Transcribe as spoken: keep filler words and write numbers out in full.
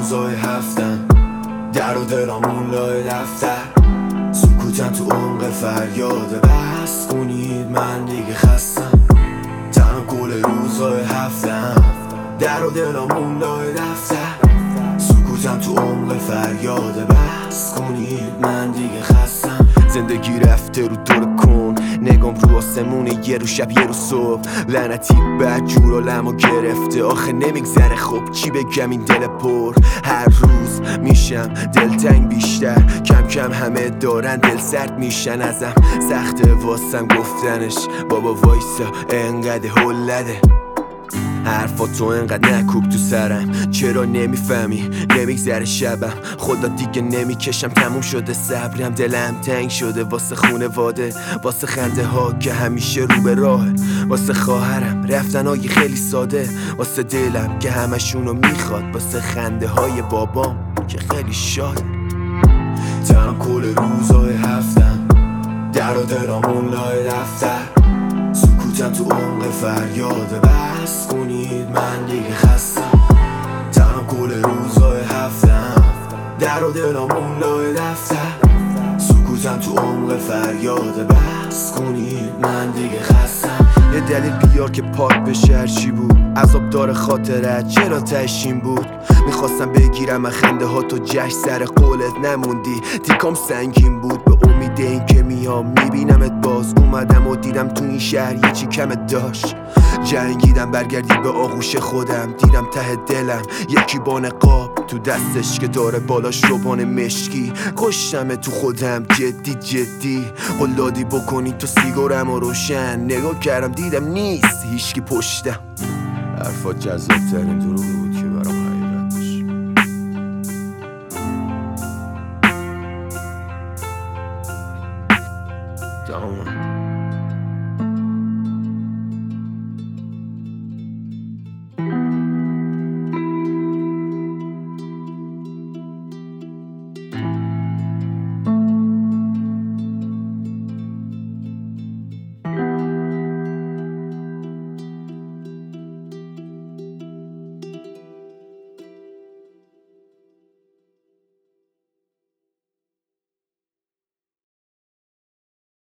روزای هفتم، در و دلامون لای دفتر، سکوتم تو عمق فریاد بس کنید من دیگه خستم. تنها گل روزای هفتم، در و دلامون لای دفتر، سکوتم تو عمق فریاد بس کنید من دیگه خستم. زندگی رفته رو دور کن، نگام رو آسمونه، یه رو شب یه رو صبح، لعنتی بد جور عالمو گرفته. آخه نمیگذره خب چی بگم این دل پر، هر روز میشم دلتنگ بیشتر، کم کم همه دارن دل سرد میشن ازم، سخته واسم گفتنش بابا وایسا انقدر هلده. حرفاتو انقدر نکوب تو سرم، چرا نمیفهمی نمیگذره شبم، خدا دیگه نمیکشم تموم شده صبرم، دلم تنگ شده واسه خونواده، واسه خنده ها که همیشه رو به راهه، واسه خواهرم رفتن های خیلی ساده، واسه دلم که همشونو میخواد، واسه خنده های بابام که خیلی شاده. تنها کل روزای هفتم، در و دلامون لای دفتر، سکوتم تو عمق فریاد بس کنید من دیگه خستم. تنها کل روزای هفتم، در و دلامون لای دفتر، سکوتم تو عمق فریاد بس کنید من دیگه خستم. یه دلیل بیار که پاک بشه هرچی بود، عذاب داره خاطرت چرا تشین بود، میخواستم بگیرم من خنده ها تو جشن، سر قولت نموندی تیکام سنگین بود، به امید این که میام میبینمت باز، اومدم و دیدم تو این شهر یه چی کمت داشت، جنگیدم برگردی به آغوش خودم، دیدم ته دلم یکی با نقاب تو دستش که داره بالاش روبان مشکی، کشتم تو خودم جدی جدی، قلادی بکنی تو سیگارم و روشن، نگاه کردم دیدم نیست هیچکی پشتم. حرفات جذاب ترین دروغی بود که برام حقیقت باشه. تمام.